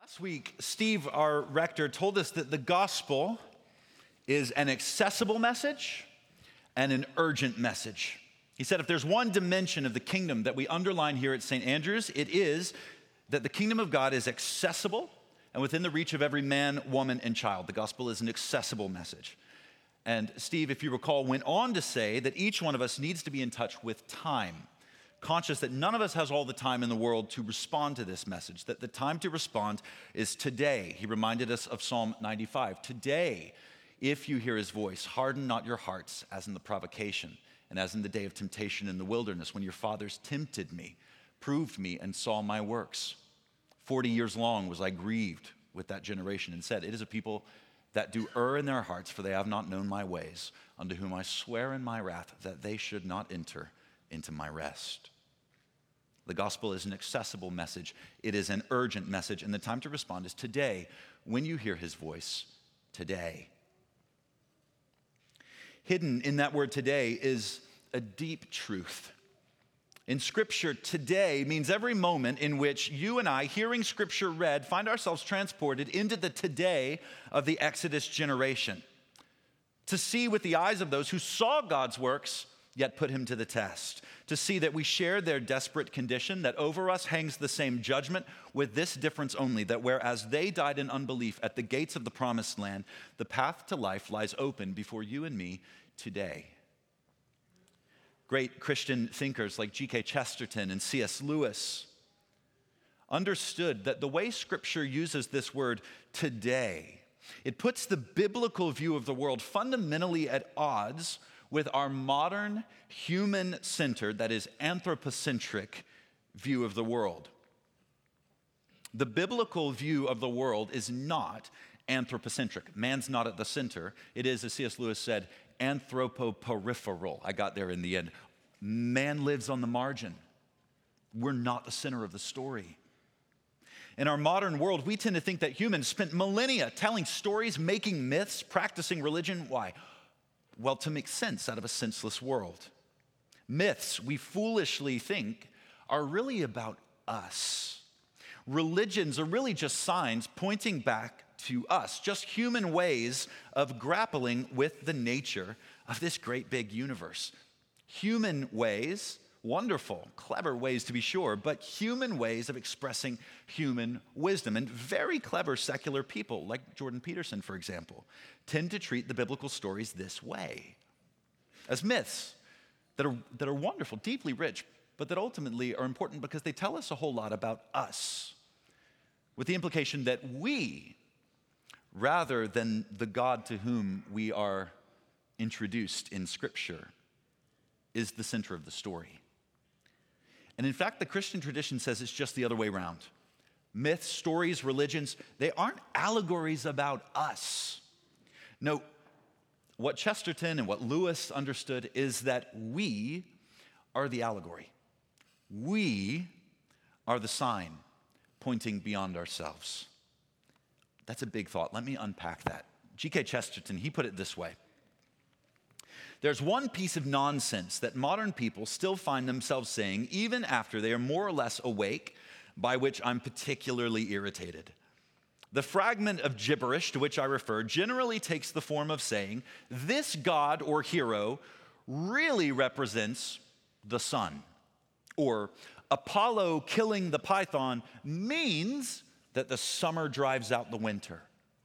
Last week, Steve, our rector, told us that the gospel is an accessible message and an urgent message. He said if there's one dimension of the kingdom that we underline here at St. Andrews, it is that the kingdom of God is accessible and within the reach of every man, woman, and child. The gospel is an accessible message. And Steve, if you recall, went on to say that each one of us needs to be in touch with time, conscious that none of us has all the time in the world to respond to this message, that the time to respond is today. He reminded us of Psalm 95. Today, if you hear his voice, harden not your hearts as in the provocation and as in the day of temptation in the wilderness, when your fathers tempted me, proved me, and saw my works. 40 years long was I grieved with that generation and said, it is a people that do err in their hearts, for they have not known my ways, unto whom I swear in my wrath that they should not enter into my rest. The gospel is an accessible message. It is an urgent message, and the time to respond is today. When you hear his voice, today. Hidden in that word today is a deep truth. In Scripture, today means every moment in which you and I, hearing Scripture read, find ourselves transported into the today of the Exodus generation. To see with the eyes of those who saw God's works, yet put him to the test. To see that we share their desperate condition, that over us hangs the same judgment, with this difference only, that whereas they died in unbelief at the gates of the promised land, the path to life lies open before you and me today. Great Christian thinkers like G.K. Chesterton and C.S. Lewis understood that the way Scripture uses this word today, it puts the biblical view of the world fundamentally at odds with our modern, human-centered, that is anthropocentric, view of the world. The biblical view of the world is not anthropocentric. Man's not at the center. It is, as C.S. Lewis said, anthropoperipheral. I got there in the end. Man lives on the margin. We're not the center of the story. In our modern world, we tend to think that humans spent millennia telling stories, making myths, practicing religion. Why? Well, to make sense out of a senseless world. Myths, we foolishly think, are really about us. Religions are really just signs pointing back to us, just human ways of grappling with the nature of this great big universe. Human ways, wonderful, clever ways to be sure, but human ways of expressing human wisdom. And very clever secular people, like Jordan Peterson, for example, tend to treat the biblical stories this way, as myths that are wonderful, deeply rich, but that ultimately are important because they tell us a whole lot about us, with the implication that we, rather than the God to whom we are introduced in Scripture, is the center of the story. And in fact, the Christian tradition says it's just the other way around. Myths, stories, religions, they aren't allegories about us. No, what Chesterton and what Lewis understood is that we are the allegory. We are the sign pointing beyond ourselves. That's a big thought. Let me unpack that. G.K. Chesterton, he put it this way. There's one piece of nonsense that modern people still find themselves saying even after they are more or less awake, by which I'm particularly irritated. The fragment of gibberish to which I refer generally takes the form of saying, this god or hero really represents the sun. Or Apollo killing the python means that the summer drives out the winter.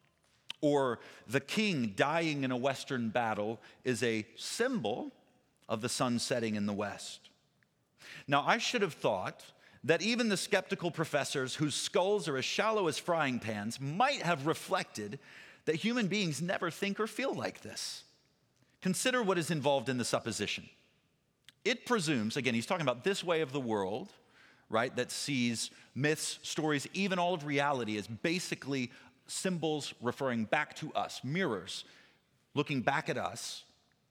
Or the king dying in a western battle is a symbol of the sun setting in the west. Now, I should have thought that even the skeptical professors whose skulls are as shallow as frying pans might have reflected that human beings never think or feel like this. Consider what is involved in the supposition. It presumes, again, he's talking about this way of the world, right, that sees myths, stories, even all of reality as basically symbols referring back to us, mirrors looking back at us.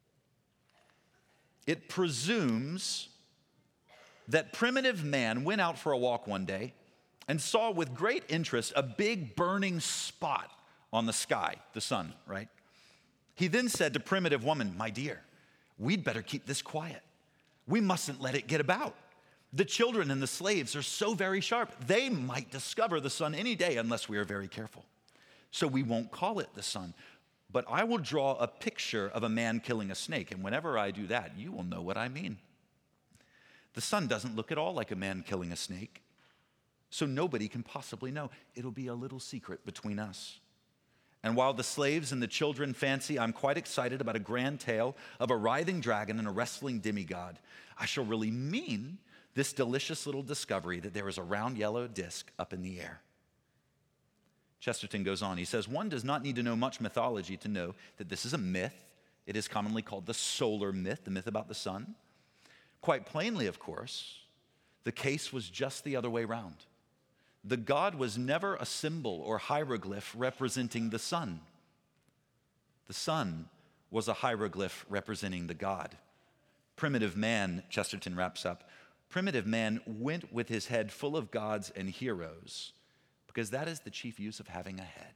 It presumes that primitive man went out for a walk one day and saw with great interest a big burning spot on the sky, the sun, right? He then said to primitive woman, my dear, we'd better keep this quiet. We mustn't let it get about. The children and the slaves are so very sharp. They might discover the sun any day unless we are very careful. So we won't call it the sun. But I will draw a picture of a man killing a snake, and whenever I do that, you will know what I mean. The sun doesn't look at all like a man killing a snake, so nobody can possibly know. It'll be a little secret between us. And while the slaves and the children fancy I'm quite excited about a grand tale of a writhing dragon and a wrestling demigod, I shall really mean this delicious little discovery that there is a round yellow disc up in the air. Chesterton goes on. He says, one does not need to know much mythology to know that this is a myth. It is commonly called the solar myth, the myth about the sun. Quite plainly, of course, the case was just the other way around. The god was never a symbol or hieroglyph representing the sun. The sun was a hieroglyph representing the god. Primitive man, Chesterton wraps up, primitive man went with his head full of gods and heroes, because that is the chief use of having a head.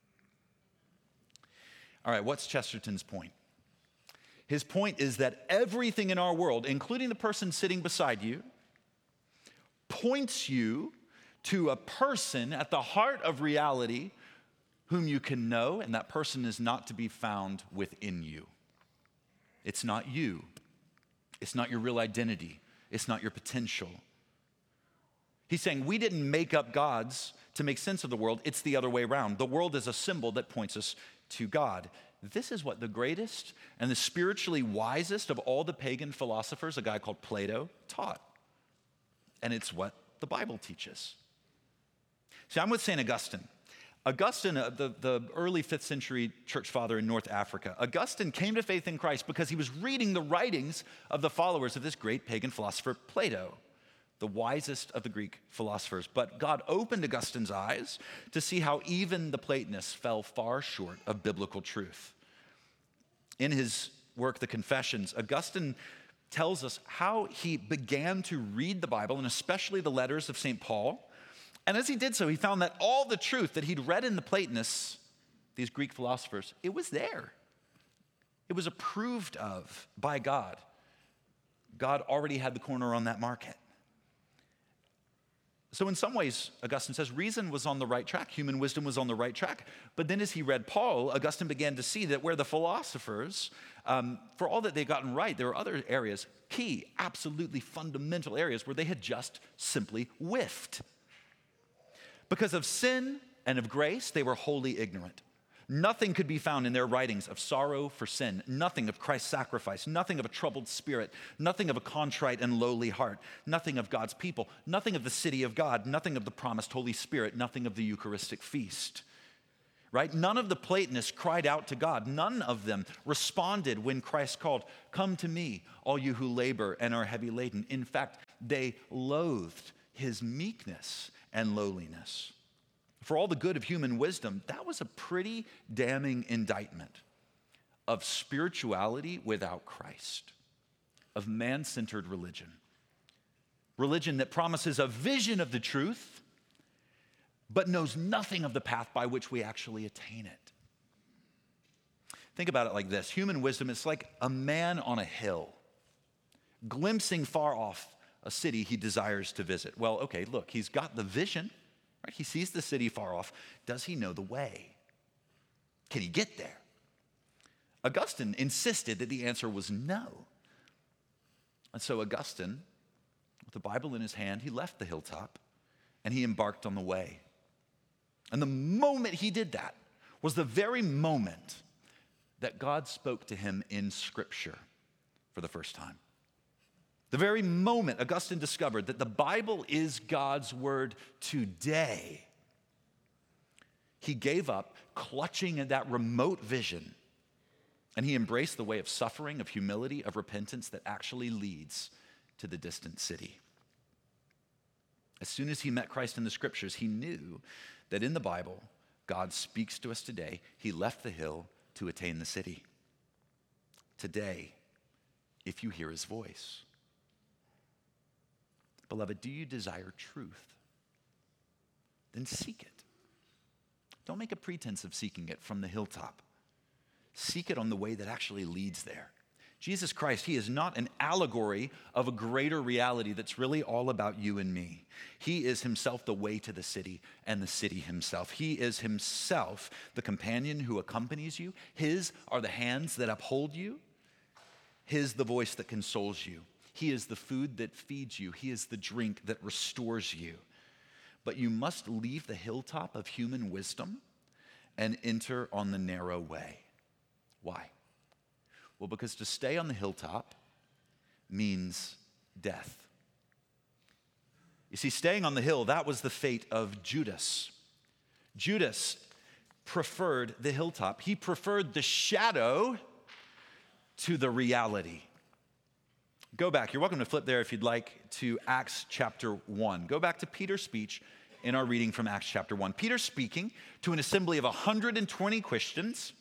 All right, what's Chesterton's point? His point is that everything in our world, including the person sitting beside you, points you to a person at the heart of reality whom you can know, and that person is not to be found within you. It's not you. It's not your real identity. It's not your potential. He's saying we didn't make up gods to make sense of the world. It's the other way around. The world is a symbol that points us to God. This is what the greatest and the spiritually wisest of all the pagan philosophers, a guy called Plato, taught. And it's what the Bible teaches. See, I'm with St. Augustine. Augustine, the early 5th century church father in North Africa, Augustine came to faith in Christ because he was reading the writings of the followers of this great pagan philosopher, Plato, the wisest of the Greek philosophers. But God opened Augustine's eyes to see how even the Platonists fell far short of biblical truth. In his work, The Confessions, Augustine tells us how he began to read the Bible, and especially the letters of St. Paul. And as he did so, he found that all the truth that he'd read in the Platonists, these Greek philosophers, it was there. It was approved of by God. God already had the corner on that market. So in some ways, Augustine says, reason was on the right track. Human wisdom was on the right track. But then as he read Paul, Augustine began to see that where the philosophers, for all that they'd gotten right, there were other areas, key, absolutely fundamental areas where they had just simply whiffed. Because of sin and of grace, they were wholly ignorant. Nothing could be found in their writings of sorrow for sin, nothing of Christ's sacrifice, nothing of a troubled spirit, nothing of a contrite and lowly heart, nothing of God's people, nothing of the city of God, nothing of the promised Holy Spirit, nothing of the Eucharistic feast. Right? None of the Platonists cried out to God. None of them responded when Christ called, "Come to me, all you who labor and are heavy laden." In fact, they loathed his meekness and lowliness. For all the good of human wisdom, that was a pretty damning indictment of spirituality without Christ, of man-centered religion. Religion that promises a vision of the truth, but knows nothing of the path by which we actually attain it. Think about it like this. Human wisdom is like a man on a hill, glimpsing far off a city he desires to visit. Well, okay, look, he's got the vision. Right? He sees the city far off. Does he know the way? Can he get there? Augustine insisted that the answer was no. And so Augustine, with the Bible in his hand, he left the hilltop and he embarked on the way. And the moment he did that was the very moment that God spoke to him in Scripture for the first time. The very moment Augustine discovered that the Bible is God's word today, he gave up clutching at that remote vision, and he embraced the way of suffering, of humility, of repentance that actually leads to the distant city. As soon as he met Christ in the Scriptures, he knew that in the Bible, God speaks to us today. He left the hill to attain the city. Today, if you hear his voice. Beloved, do you desire truth? Then seek it. Don't make a pretense of seeking it from the hilltop. Seek it on the way that actually leads there. Jesus Christ, he is not an allegory of a greater reality that's really all about you and me. He is himself the way to the city and the city himself. He is himself the companion who accompanies you. His are the hands that uphold you. His the voice that consoles you. He is the food that feeds you. He is the drink that restores you. But you must leave the hilltop of human wisdom and enter on the narrow way. Why? Well, because to stay on the hilltop means death. You see, staying on the hill, that was the fate of Judas. Judas preferred the hilltop. He preferred the shadow to the reality. Go back. You're welcome to flip there if you'd like to Acts chapter 1. Go back to Peter's speech in our reading from Acts chapter 1. Peter's speaking to an assembly of 120 Christians.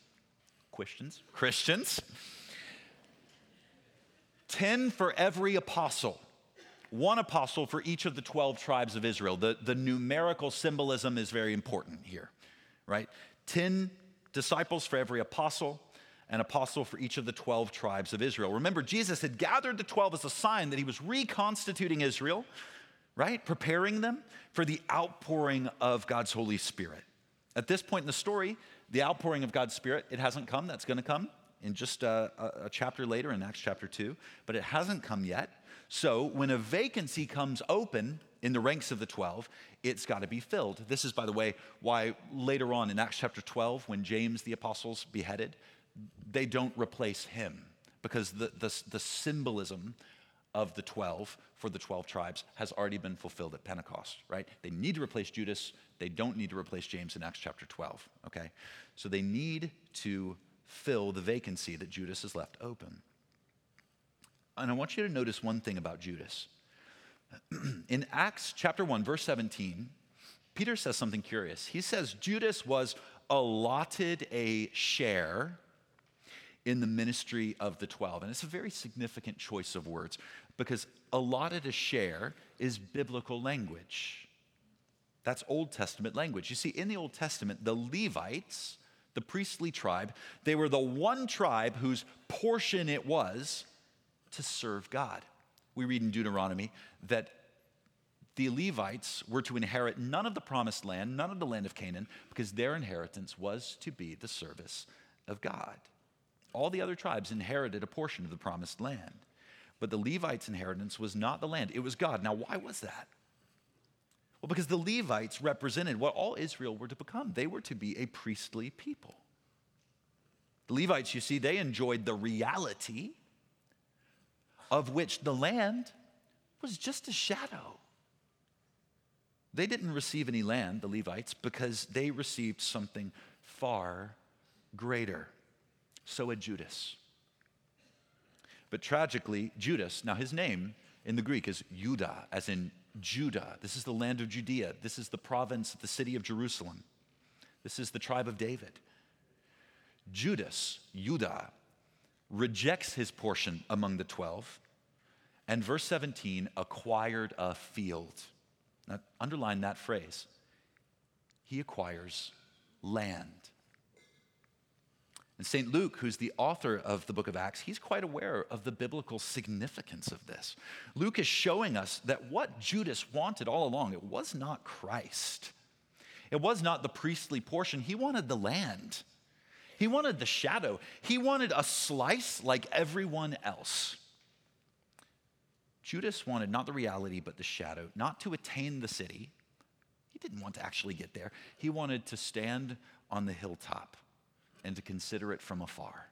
10 for every apostle. One apostle for each of the 12 tribes of Israel. The numerical symbolism is very important here, right? 10 disciples for every apostle, an apostle for each of the 12 tribes of Israel. Remember, Jesus had gathered the 12 as a sign that he was reconstituting Israel, right? Preparing them for the outpouring of God's Holy Spirit. At this point in the story, the outpouring of God's Spirit, it hasn't come. That's going to come in just a chapter later in Acts chapter 2, but it hasn't come yet. So when a vacancy comes open in the ranks of the 12, it's got to be filled. This is, by the way, why later on in Acts chapter 12, when James the apostle's beheaded, they don't replace him, because the symbolism of the 12 for the 12 tribes has already been fulfilled at Pentecost, right? They need to replace Judas. They don't need to replace James in Acts chapter 12, okay? So they need to fill the vacancy that Judas has left open. And I want you to notice one thing about Judas. In Acts chapter 1, verse 17, Peter says something curious. He says Judas was allotted a share in the ministry of the 12. And it's a very significant choice of words, because allotted a share is biblical language. That's Old Testament language. You see, in the Old Testament, the Levites, the priestly tribe, they were the one tribe whose portion it was to serve God. We read in Deuteronomy that the Levites were to inherit none of the promised land, none of the land of Canaan, because their inheritance was to be the service of God. All the other tribes inherited a portion of the promised land. But the Levites' inheritance was not the land, it was God. Now, why was that? Well, because the Levites represented what all Israel were to become. They were to be a priestly people. The Levites, you see, they enjoyed the reality of which the land was just a shadow. They didn't receive any land, the Levites, because they received something far greater. So had Judas. But tragically, Judas, now his name in the Greek is Judah, as in Judah. This is the land of Judea. This is the province, the city of Jerusalem. This is the tribe of David. Judas, Judah, rejects his portion among the 12, and verse 17, acquired a field. Now, underline that phrase. He acquires land. And St. Luke, who's the author of the book of Acts, he's quite aware of the biblical significance of this. Luke is showing us that what Judas wanted all along, it was not Christ. It was not the priestly portion. He wanted the land. He wanted the shadow. He wanted a slice like everyone else. Judas wanted not the reality, but the shadow, not to attain the city. He didn't want to actually get there. He wanted to stand on the hilltop and to consider it from afar.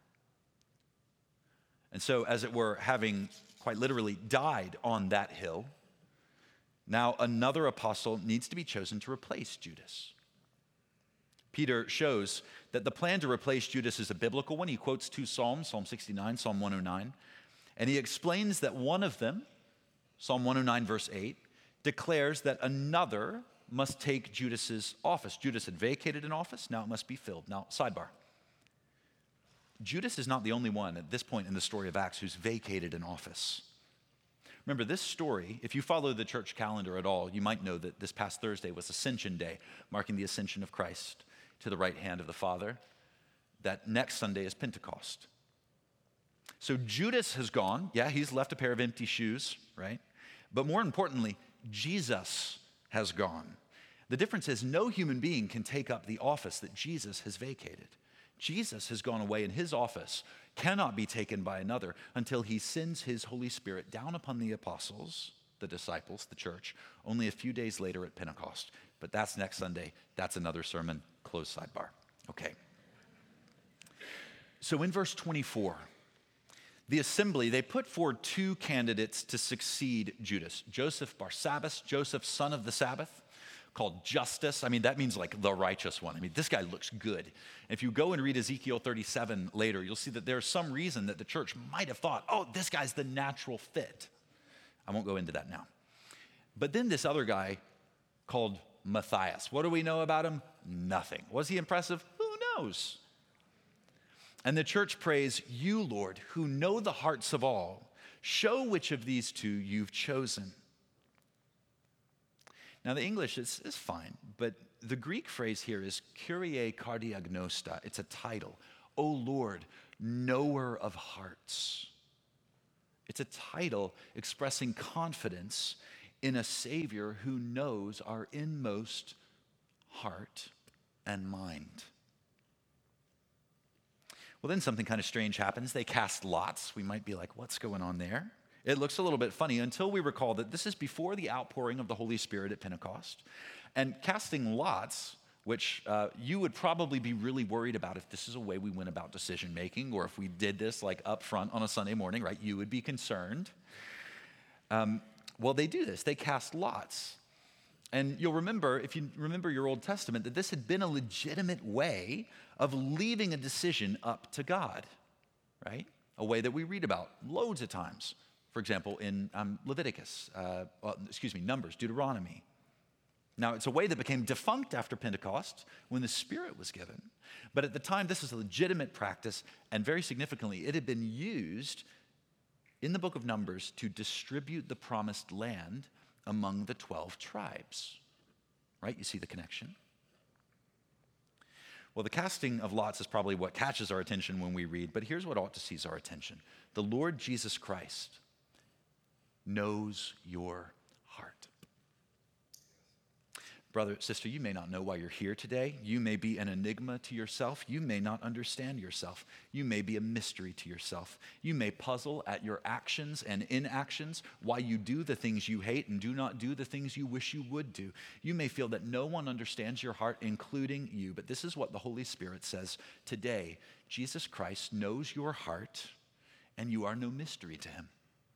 And so, as it were, having quite literally died on that hill, now another apostle needs to be chosen to replace Judas. Peter shows that the plan to replace Judas is a biblical one. He quotes two Psalms, Psalm 69, Psalm 109, and he explains that one of them, Psalm 109, verse 8, declares that another must take Judas's office. Judas had vacated an office, now it must be filled. Now, sidebar. Judas is not the only one at this point in the story of Acts who's vacated an office. Remember, this story, if you follow the church calendar at all, you might know that this past Thursday was Ascension Day, marking the ascension of Christ to the right hand of the Father. That next Sunday is Pentecost. So Judas has gone. Yeah, he's left a pair of empty shoes, right? But more importantly, Jesus has gone. The difference is no human being can take up the office that Jesus has vacated. Jesus has gone away, and his office cannot be taken by another until he sends his Holy Spirit down upon the apostles, the disciples, the church, only a few days later at Pentecost. But that's next Sunday. That's another sermon. Close sidebar. Okay. So in verse 24, the assembly, they put forward two candidates to succeed Judas. Joseph Barsabbas, Joseph, son of the Sabbath, called Justus. I mean, that means like the righteous one. I mean, this guy looks good. If you go and read Ezekiel 37 later, you'll see that there's some reason that the church might have thought, oh, this guy's the natural fit. I won't go into that now. But then this other guy called Matthias. What do we know about him? Nothing. Was he impressive? Who knows? And the church prays, you, Lord, who know the hearts of all, show which of these two you've chosen. Now, the English is fine, but the Greek phrase here is Kyrie Kardiagnosta. It's a title. O Lord, knower of hearts. It's a title expressing confidence in a Savior who knows our inmost heart and mind. Well, then something kind of strange happens. They cast lots. We might be like, what's going on there? It looks a little bit funny until we recall that this is before the outpouring of the Holy Spirit at Pentecost. And casting lots, which you would probably be really worried about if this is a way we went about decision making, or if we did this like up front on a Sunday morning, right? You would be concerned. Well, they do this. They cast lots. And you'll remember, if you remember your Old Testament, that this had been a legitimate way of leaving a decision up to God, right? A way that we read about loads of times. For example, in Numbers, Deuteronomy. Now, it's a way that became defunct after Pentecost when the Spirit was given. But at the time, this is a legitimate practice, and very significantly, it had been used in the book of Numbers to distribute the promised land among the 12 tribes. Right? You see the connection? Well, the casting of lots is probably what catches our attention when we read, but here's what ought to seize our attention. The Lord Jesus Christ knows your heart. Brother, sister, you may not know why you're here today. You may be an enigma to yourself. You may not understand yourself. You may be a mystery to yourself. You may puzzle at your actions and inactions, why you do the things you hate and do not do the things you wish you would do. You may feel that no one understands your heart, including you. But this is what the Holy Spirit says today. Jesus Christ knows your heart, and you are no mystery to him.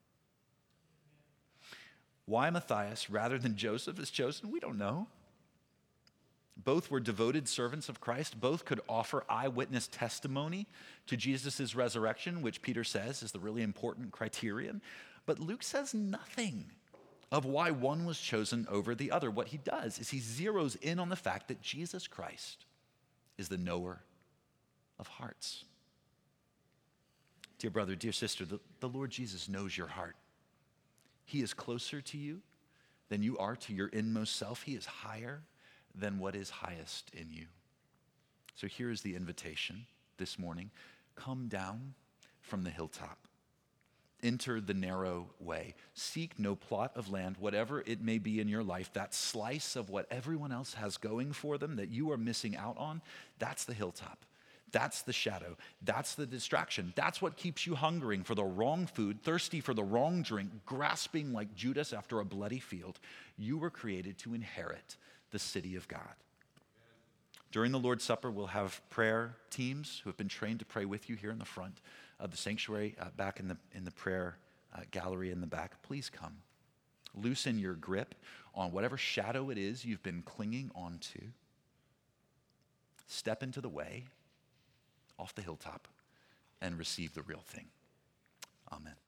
Why Matthias rather than Joseph is chosen, we don't know. Both were devoted servants of Christ. Both could offer eyewitness testimony to Jesus' resurrection, which Peter says is the really important criterion. But Luke says nothing of why one was chosen over the other. What he does is he zeroes in on the fact that Jesus Christ is the knower of hearts. Dear brother, dear sister, the Lord Jesus knows your heart. He is closer to you than you are to your inmost self. He is higher than what is highest in you. So here is the invitation this morning. Come down from the hilltop. Enter the narrow way. Seek no plot of land, whatever it may be in your life, that slice of what everyone else has going for them that you are missing out on, that's the hilltop. That's the shadow. That's the distraction. That's what keeps you hungering for the wrong food, thirsty for the wrong drink, grasping like Judas after a bloody field. You were created to inherit the city of God. During the Lord's Supper, we'll have prayer teams who have been trained to pray with you here in the front of the sanctuary, back in the prayer gallery in the back. Please come. Loosen your grip on whatever shadow it is you've been clinging onto. Step into the way, off the hilltop, and receive the real thing. Amen.